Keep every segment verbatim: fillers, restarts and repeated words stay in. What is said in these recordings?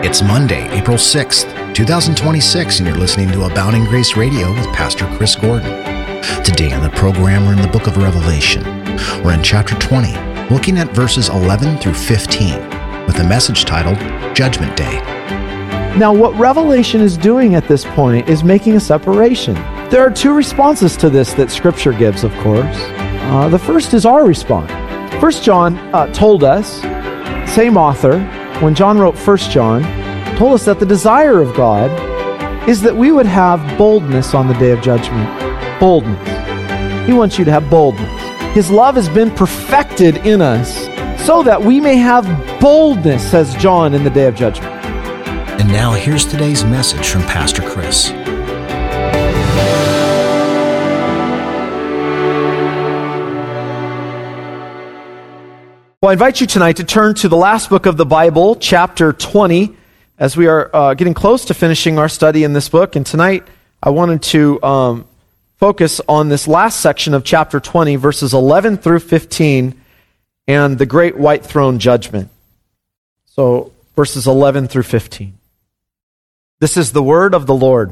It's Monday, April sixth, twenty twenty-six, and you're listening to Abounding Grace Radio with Pastor Chris Gordon. Today on the program, we're in the book of Revelation. We're in chapter twenty, looking at verses eleven through fifteen, with a message titled Judgment Day. Now, what Revelation is doing at this point is making a separation. There are two responses to this that Scripture gives, of course. Uh, the first is our response. First John uh, told us, same author, when John wrote First John, told us that the desire of God is that we would have boldness on the day of judgment. Boldness. He wants you to have boldness. His love has been perfected in us so that we may have boldness, says John, in the day of judgment. And now here's today's message from Pastor Chris. Well, I invite you tonight to turn to the last book of the Bible, chapter twenty, as we are uh, getting close to finishing our study in this book. And tonight, I wanted to um, focus on this last section of chapter twenty, verses eleven through fifteen, and the great white throne judgment. So, verses eleven through fifteen. This is the word of the Lord.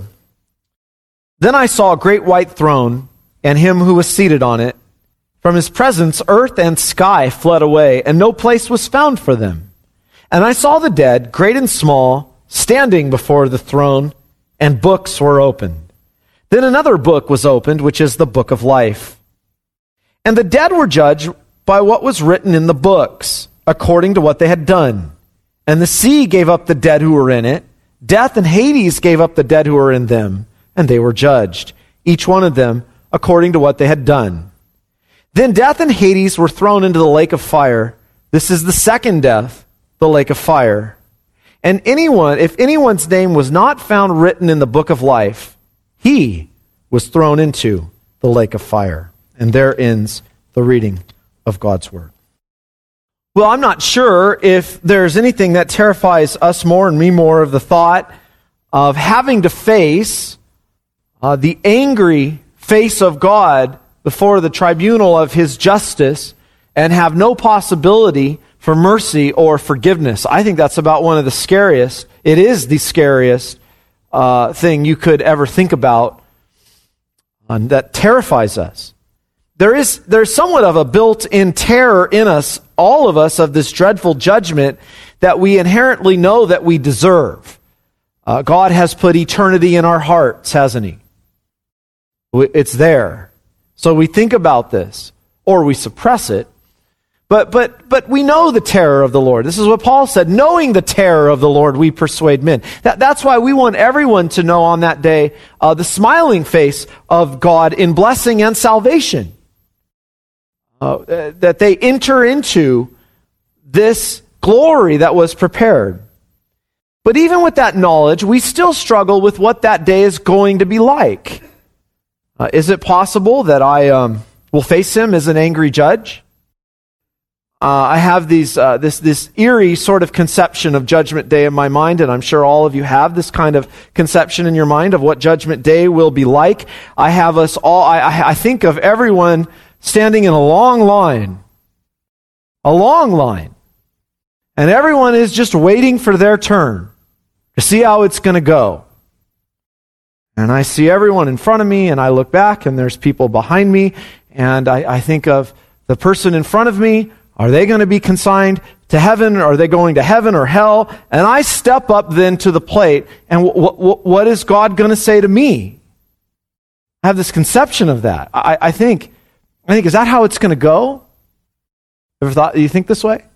Then I saw a great white throne, and him who was seated on it. From his presence, earth and sky fled away, and no place was found for them. And I saw the dead, great and small, standing before the throne, and books were opened. Then another book was opened, which is the book of life. And the dead were judged by what was written in the books, according to what they had done. And the sea gave up the dead who were in it. Death and Hades gave up the dead who were in them, and they were judged, each one of them according to what they had done. Then death and Hades were thrown into the lake of fire. This is the second death, the lake of fire. And anyone, if anyone's name was not found written in the book of life, he was thrown into the lake of fire. And there ends the reading of God's word. Well, I'm not sure if there's anything that terrifies us more and me more of the thought of having to face uh, the angry face of God before the tribunal of his justice and have no possibility for mercy or forgiveness. I think that's about one of the scariest, it is the scariest uh, thing you could ever think about, and that terrifies us. There is there's somewhat of a built-in terror in us, all of us, of this dreadful judgment that we inherently know that we deserve. Uh, God has put eternity in our hearts, hasn't he? It's there. So we think about this, or we suppress it, but but but we know the terror of the Lord. This is what Paul said, knowing the terror of the Lord, we persuade men. That, that's why we want everyone to know on that day uh, the smiling face of God in blessing and salvation. Uh, that they enter into this glory that was prepared. But even with that knowledge, we still struggle with what that day is going to be like. Uh, is it possible that I um, will face him as an angry judge? Uh, I have these uh, this this eerie sort of conception of Judgment Day in my mind, and I'm sure all of you have this kind of conception in your mind of what Judgment Day will be like. I have us all. I, I think of everyone standing in a long line, a long line, and everyone is just waiting for their turn to see how it's going to go. And I see everyone in front of me, and I look back, and there's people behind me, and I, I think of the person in front of me. Are they going to be consigned to heaven? Or are they going to heaven or hell? And I step up then to the plate, and w- w- what is God going to say to me? I have this conception of that. I, I think, I think, is that how it's going to go? Ever thought? Do you think this way?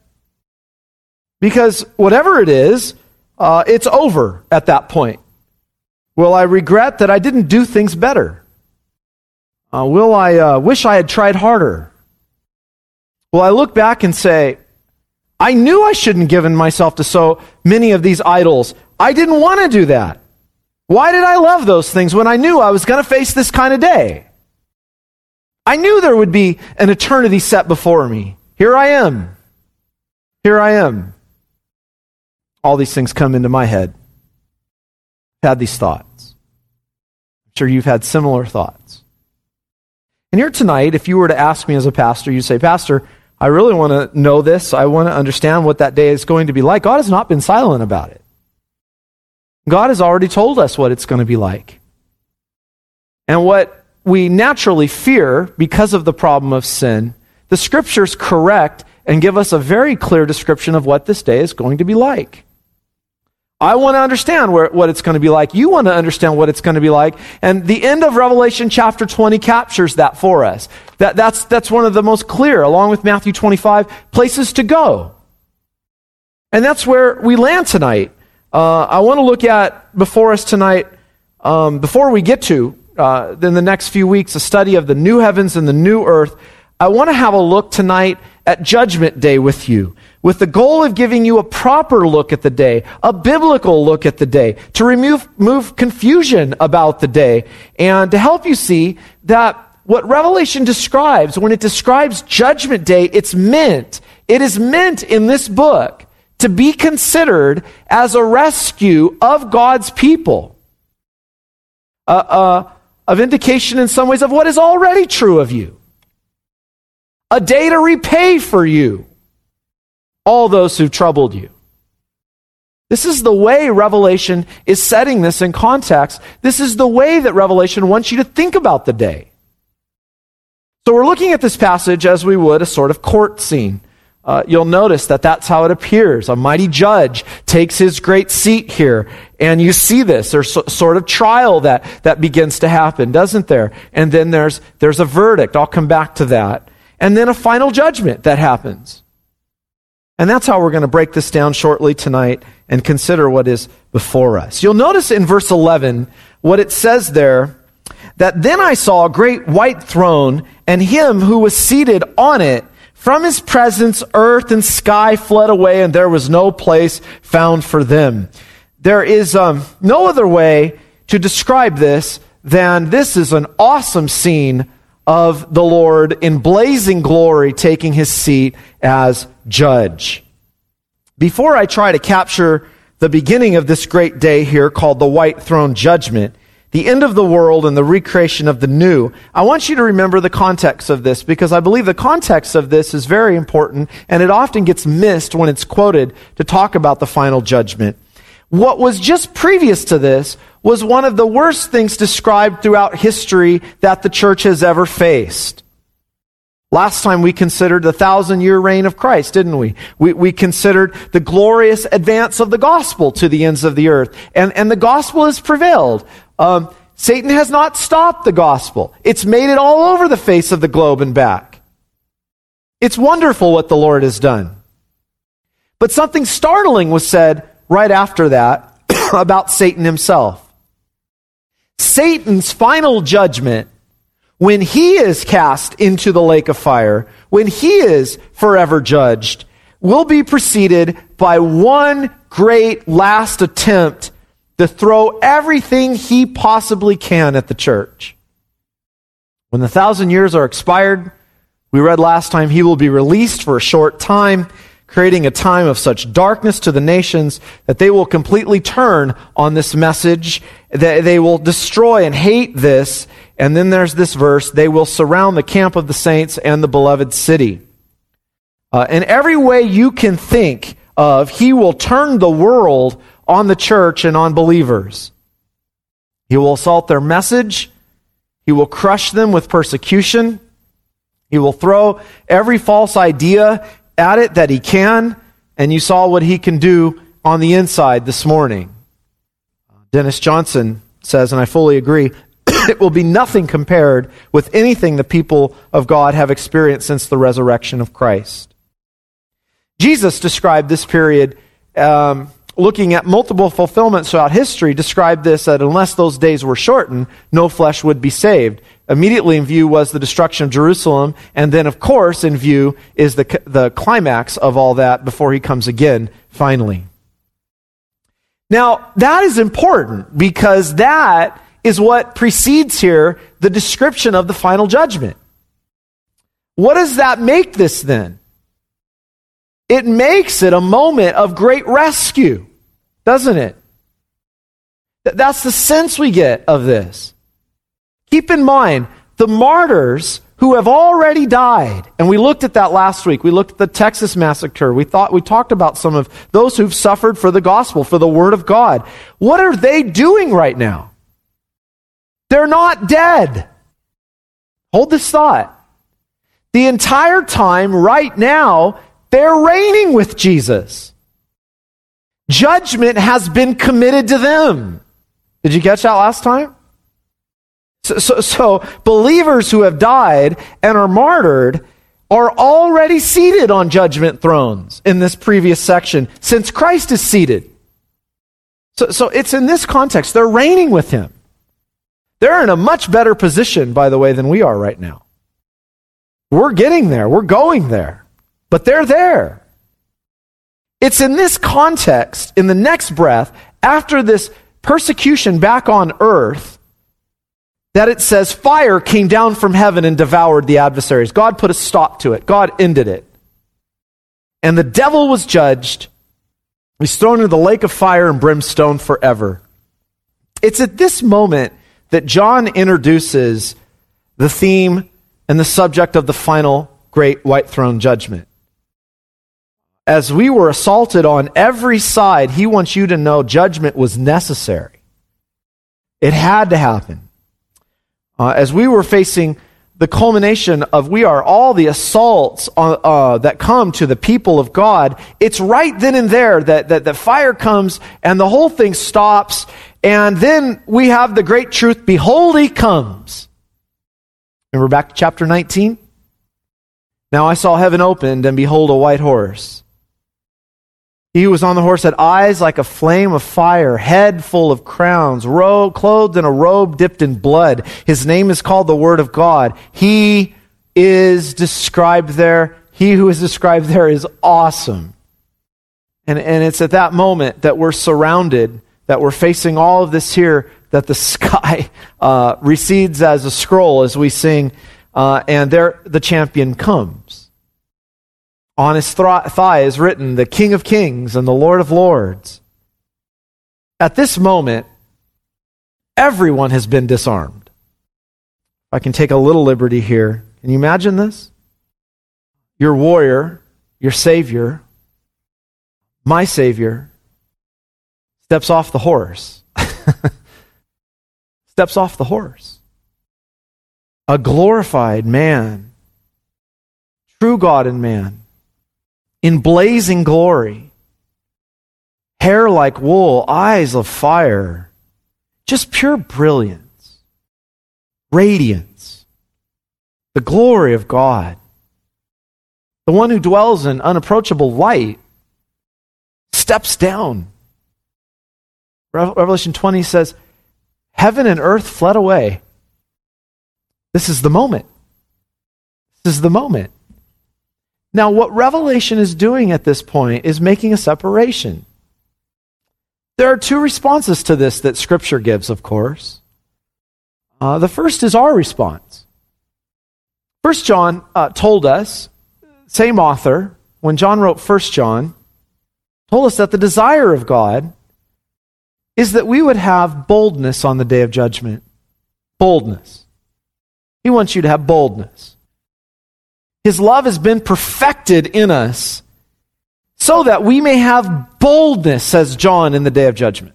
Because whatever it is, uh, it's over at that point. Will I regret that I didn't do things better? Uh, will I uh, wish I had tried harder? Will I look back and say, I knew I shouldn't have given myself to so many of these idols. I didn't want to do that. Why did I love those things when I knew I was going to face this kind of day? I knew there would be an eternity set before me. Here I am. Here I am. All these things come into my head. Had these thoughts. I'm sure you've had similar thoughts. And here tonight, if you were to ask me as a pastor, you'd say, Pastor, I really want to know this. I want to understand what that day is going to be like. God has not been silent about it. God has already told us what it's going to be like. And what we naturally fear because of the problem of sin, the Scriptures correct and give us a very clear description of what this day is going to be like. I want to understand where, what it's going to be like. You want to understand what it's going to be like. And the end of Revelation chapter twenty captures that for us. That, that's, that's one of the most clear, along with Matthew twenty-five, places to go. And that's where we land tonight. Uh, I want to look at before us tonight, um, before we get to, uh, in the next few weeks, a study of the new heavens and the new earth. I want to have a look tonight at Judgment Day with you, with the goal of giving you a proper look at the day, a biblical look at the day, to remove move confusion about the day, and to help you see that what Revelation describes, when it describes Judgment Day, it's meant, it is meant in this book to be considered as a rescue of God's people. Uh, uh, a vindication in some ways of what is already true of you. A day to repay for you all those who've troubled you. This is the way Revelation is setting this in context. This is the way that Revelation wants you to think about the day. So we're looking at this passage as we would a sort of court scene. Uh, you'll notice that that's how it appears. A mighty judge takes his great seat here, and you see this. There's a sort of trial that, that begins to happen, doesn't there? And then there's, there's a verdict. I'll come back to that. And then a final judgment that happens. And that's how we're going to break this down shortly tonight and consider what is before us. You'll notice in verse eleven what it says there, that then I saw a great white throne and him who was seated on it. From his presence, earth and sky fled away, and there was no place found for them. There is um, no other way to describe this than this is an awesome scene of the Lord in blazing glory taking his seat as judge. Before I try to capture the beginning of this great day here called the White Throne Judgment, the end of the world and the recreation of the new, I want you to remember the context of this, because I believe the context of this is very important, and it often gets missed when it's quoted to talk about the final judgment. What was just previous to this was one of the worst things described throughout history that the church has ever faced. Last time we considered the thousand-year reign of Christ, didn't we? We, we considered the glorious advance of the gospel to the ends of the earth. And, and the gospel has prevailed. Um, Satan has not stopped the gospel. It's made it all over the face of the globe and back. It's wonderful what the Lord has done. But something startling was said right after that about Satan himself. Satan's final judgment, when he is cast into the lake of fire, when he is forever judged, will be preceded by one great last attempt to throw everything he possibly can at the church. When the thousand years are expired, we read last time, he will be released for a short time, creating a time of such darkness to the nations that they will completely turn on this message. That they will destroy and hate this. And then there's this verse, they will surround the camp of the saints and the beloved city. Uh, in every way you can think of, he will turn the world on the church and on believers. He will assault their message. He will crush them with persecution. He will throw every false idea at it that he can, and you saw what he can do on the inside this morning. Dennis Johnson says, and I fully agree, it will be nothing compared with anything the people of God have experienced since the resurrection of Christ. Jesus described this period, um, looking at multiple fulfillments throughout history, described this that unless those days were shortened, no flesh would be saved. Immediately in view was the destruction of Jerusalem, and then of course in view is the, the climax of all that before he comes again, finally. Now, that is important because that is what precedes here the description of the final judgment. What does that make this then? It makes it a moment of great rescue, doesn't it? That's the sense we get of this. Keep in mind, the martyrs who have already died. And we looked at that last week. We looked at the Texas massacre. We thought we talked about some of those who've suffered for the gospel, for the word of God. What are they doing right now? They're not dead. Hold this thought. The entire time, right now, they're reigning with Jesus. Judgment has been committed to them. Did you catch that last time? So, so, so believers who have died and are martyred are already seated on judgment thrones in this previous section, since Christ is seated. So, so it's in this context. They're reigning with him. They're in a much better position, by the way, than we are right now. We're getting there. We're going there. But they're there. It's in this context, in the next breath, after this persecution back on earth, that it says fire came down from heaven and devoured the adversaries. God put a stop to it. God ended it. And the devil was judged. He's thrown into the lake of fire and brimstone forever. It's at this moment that John introduces the theme and the subject of the final great white throne judgment. As we were assaulted on every side, he wants you to know judgment was necessary. It had to happen. Uh, as we were facing the culmination of we are all the assaults uh, uh, that come to the people of God, it's right then and there that, that the fire comes and the whole thing stops, and then we have the great truth, behold, he comes. Remember back to chapter nineteen? Now I saw heaven opened, and behold, a white horse. He who was on the horse had eyes like a flame of fire, head full of crowns, robe, clothed in a robe dipped in blood. His name is called the Word of God. He is described there. He who is described there is awesome. And, and it's at that moment that we're surrounded, that we're facing all of this here, that the sky uh, recedes as a scroll as we sing, uh, and there the champion comes. On his thigh is written, the King of Kings and the Lord of Lords. At this moment, everyone has been disarmed. If I can take a little liberty here. Can you imagine this? Your warrior, your Savior, my Savior, steps off the horse. steps off the horse. A glorified man, true God and man, in blazing glory, hair like wool, eyes of fire, just pure brilliance, radiance, the glory of God. The one who dwells in unapproachable light steps down. Revelation twenty says, heaven and earth fled away. This is the moment. This is the moment. Now, what Revelation is doing at this point is making a separation. There are two responses to this that Scripture gives, of course. Uh, the first is our response. First John uh, told us, same author, when John wrote First John, told us that the desire of God is that we would have boldness on the day of judgment. Boldness. He wants you to have boldness. His love has been perfected in us so that we may have boldness, says John, in the day of judgment.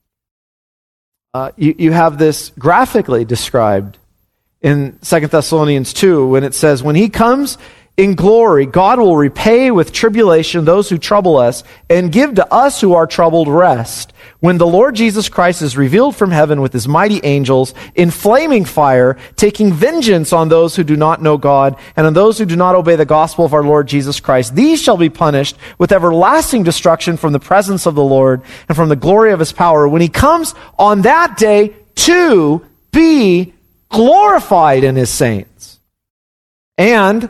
Uh, you, you have this graphically described in Second Thessalonians two when it says, when he comes in glory, God will repay with tribulation those who trouble us and give to us who are troubled rest. When the Lord Jesus Christ is revealed from heaven with his mighty angels in flaming fire, taking vengeance on those who do not know God and on those who do not obey the gospel of our Lord Jesus Christ. These shall be punished with everlasting destruction from the presence of the Lord and from the glory of his power when he comes on that day to be glorified in his saints and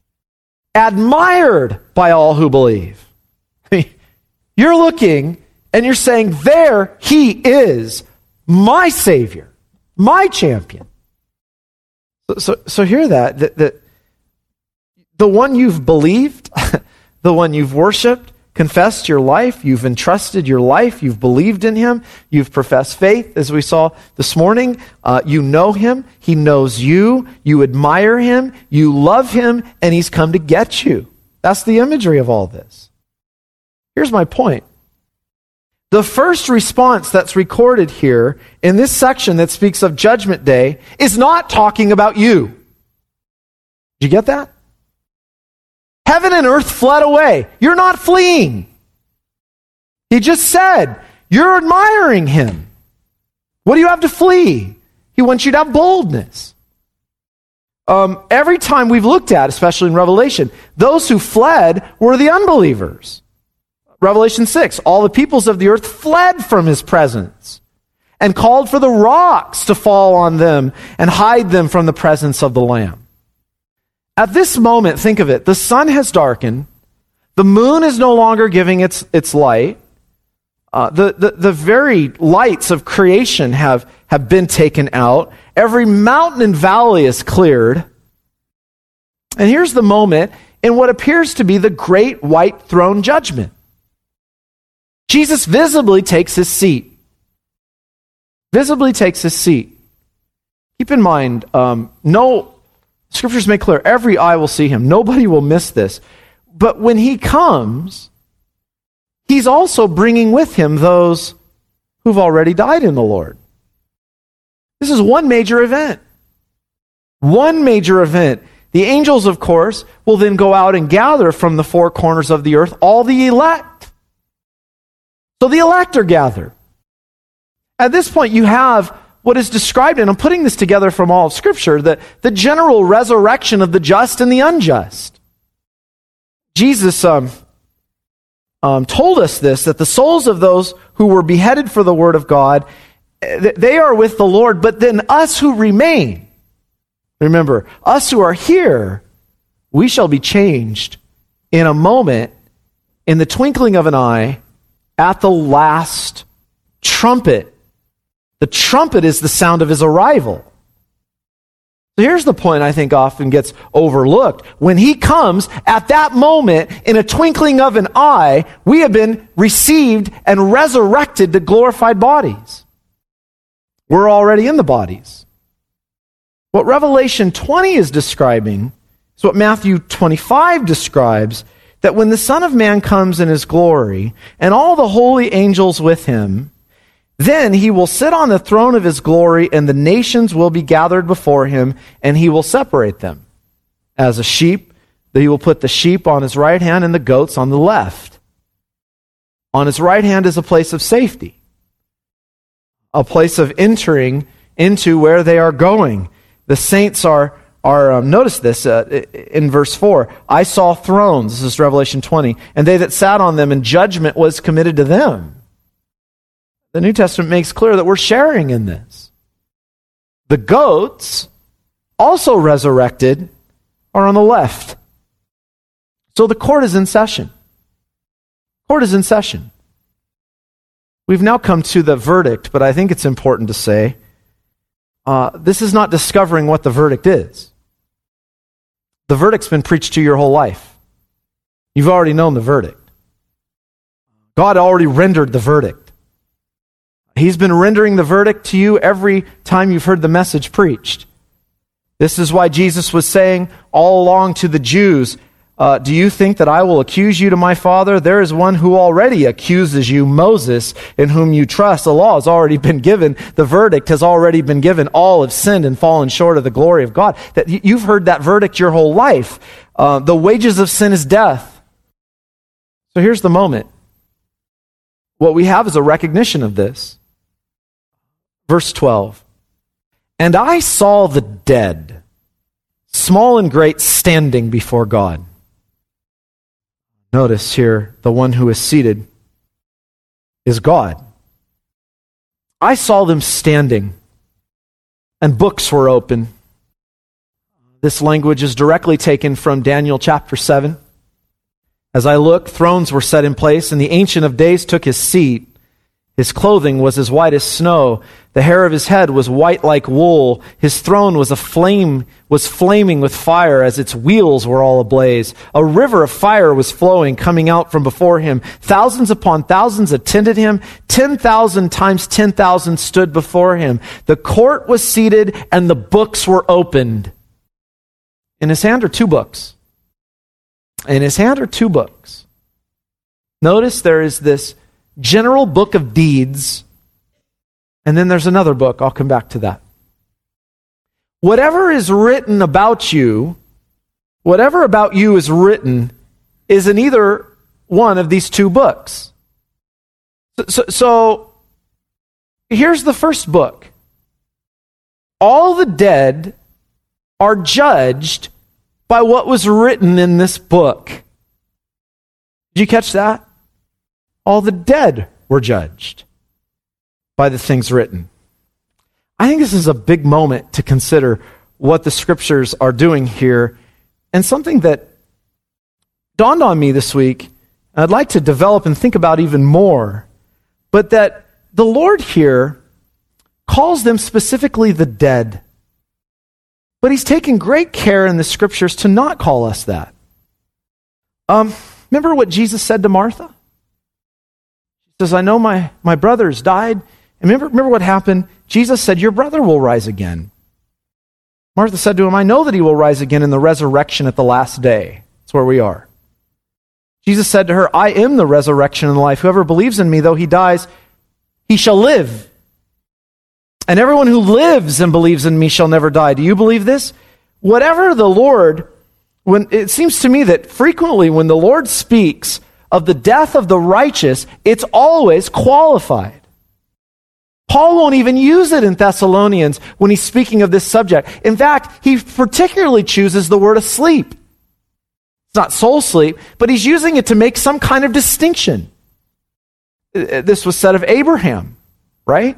admired by all who believe. You're looking and you're saying, there he is, my Savior, my champion. So, so, so hear that, that, that the one you've believed, the one you've worshiped, confessed your life, you've entrusted your life, you've believed in him, you've professed faith, as we saw this morning. Uh, you know him, he knows you, you admire him, you love him, and he's come to get you. That's the imagery of all this. Here's my point. The first response that's recorded here in this section that speaks of Judgment Day is not talking about you. Did you get that? Heaven and earth fled away. You're not fleeing. He just said, you're admiring him. What do you have to flee? He wants you to have boldness. Um, every time we've looked at, especially in Revelation, those who fled were the unbelievers. Revelation six, all the peoples of the earth fled from his presence and called for the rocks to fall on them and hide them from the presence of the Lamb. At this moment, think of it, the sun has darkened, the moon is no longer giving its, its light, uh, the, the, the very lights of creation have, have been taken out, every mountain and valley is cleared, and here's the moment in what appears to be the great white throne judgment. Jesus visibly takes his seat. Visibly takes his seat. Keep in mind, um, no, Scriptures make clear, every eye will see him. Nobody will miss this. But when he comes, he's also bringing with him those who've already died in the Lord. This is one major event. One major event. The angels, of course, will then go out and gather from the four corners of the earth all the elect. So the elect are gathered. At this point, you have what is described, and I'm putting this together from all of Scripture, the, the general resurrection of the just and the unjust. Jesus um, um, told us this, that the souls of those who were beheaded for the word of God, they are with the Lord, but then us who remain, remember, us who are here, we shall be changed in a moment, in the twinkling of an eye, at the last trumpet. The trumpet is the sound of his arrival. So here's the point I think often gets overlooked. When he comes, at that moment, in a twinkling of an eye, we have been received and resurrected to glorified bodies. We're already in the bodies. What Revelation twenty is describing is what Matthew twenty-five describes, that when the Son of Man comes in his glory, and all the holy angels with him, then he will sit on the throne of his glory, and the nations will be gathered before him, and he will separate them. As a sheep, he will put the sheep on his right hand and the goats on the left. On his right hand is a place of safety, a place of entering into where they are going. The saints are, are um, notice this uh, in verse four, I saw thrones, this is Revelation twenty, and they that sat on them, and judgment was committed to them. The New Testament makes clear that we're sharing in this. The goats, also resurrected, are on the left. So the court is in session. Court is in session. We've now come to the verdict, but I think it's important to say, uh, this is not discovering what the verdict is. The verdict's been preached to your whole life. You've already known the verdict. God already rendered the verdict. He's been rendering the verdict to you every time you've heard the message preached. This is why Jesus was saying all along to the Jews, uh, do you think that I will accuse you to my Father? There is one who already accuses you, Moses, in whom you trust. The law has already been given. The verdict has already been given. All have sinned and fallen short of the glory of God. That you've heard that verdict your whole life. Uh, the wages of sin is death. So here's the moment. What we have is a recognition of this. Verse twelve, and I saw the dead, small and great, standing before God. Notice here, the one who is seated is God. I saw them standing, and books were open. This language is directly taken from Daniel chapter seven. As I looked, thrones were set in place, and the Ancient of Days took his seat. His clothing was as white as snow. The hair of his head was white like wool. His throne was a flame, was flaming with fire as its wheels were all ablaze. A river of fire was flowing, coming out from before him. Thousands upon thousands attended him. Ten thousand times ten thousand stood before him. The court was seated and the books were opened. In his hand are two books. In his hand are two books. Notice there is this general book of deeds, and then there's another book. I'll come back to that. Whatever is written about you, whatever about you is written, is in either one of these two books. So, so, so here's the first book. All the dead are judged by what was written in this book. Did you catch that? All the dead were judged by the things written. I think this is a big moment to consider what the scriptures are doing here, and something that dawned on me this week, I'd like to develop and think about even more, but that the Lord here calls them specifically the dead. But he's taken great care in the scriptures to not call us that. Um, remember what Jesus said to Martha? Says, I know my, my brother's died. And remember, remember what happened? Jesus said, your brother will rise again. Martha said to him, I know that he will rise again in the resurrection at the last day. That's where we are. Jesus said to her, I am the resurrection and the life. Whoever believes in me, though he dies, he shall live. And everyone who lives and believes in me shall never die. Do you believe this? Whatever the Lord, when it seems to me that frequently when the Lord speaks of the death of the righteous, it's always qualified. Paul won't even use it in Thessalonians when he's speaking of this subject. In fact, he particularly chooses the word asleep. It's not soul sleep, but he's using it to make some kind of distinction. This was said of Abraham, right?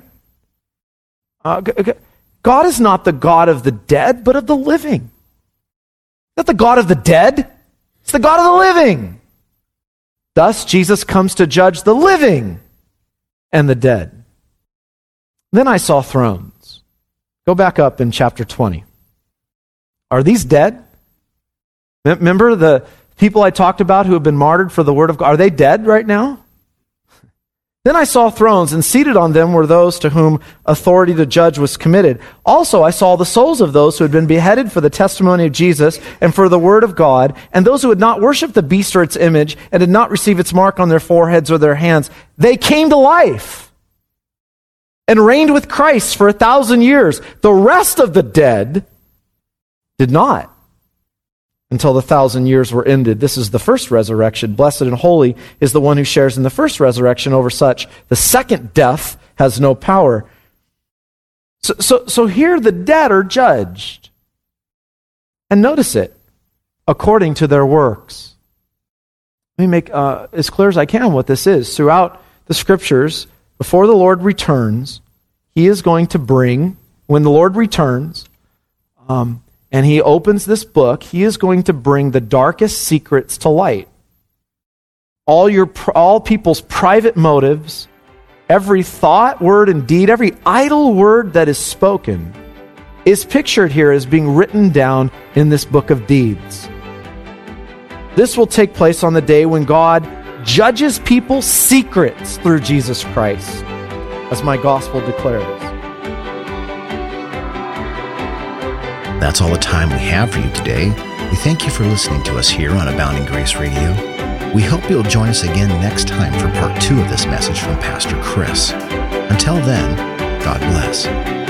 Uh, God is not the God of the dead, but of the living. Not the God of the dead, it's the God of the living. Thus, Jesus comes to judge the living and the dead. Then I saw thrones. Go back up in chapter twenty. Are these dead? Remember the people I talked about who have been martyred for the word of God? Are they dead right now? Then I saw thrones, and seated on them were those to whom authority to judge was committed. Also I saw the souls of those who had been beheaded for the testimony of Jesus and for the word of God, and those who had not worshipped the beast or its image, and did not receive its mark on their foreheads or their hands. They came to life and reigned with Christ for a thousand years. The rest of the dead did not, until the thousand years were ended. This is the first resurrection. Blessed and holy is the one who shares in the first resurrection. Over such, the second death has no power. So, so, so here the dead are judged. And notice it, according to their works. Let me make uh, as clear as I can what this is. Throughout the scriptures, before the Lord returns, he is going to bring, when the Lord returns, um, and he opens this book, he is going to bring the darkest secrets to light. All your, all people's private motives, every thought, word, and deed, every idle word that is spoken is pictured here as being written down in this book of deeds. This will take place on the day when God judges people's secrets through Jesus Christ, as my gospel declares. That's all the time we have for you today. We thank you for listening to us here on Abounding Grace Radio. We hope you'll join us again next time for part two of this message from Pastor Chris. Until then, God bless.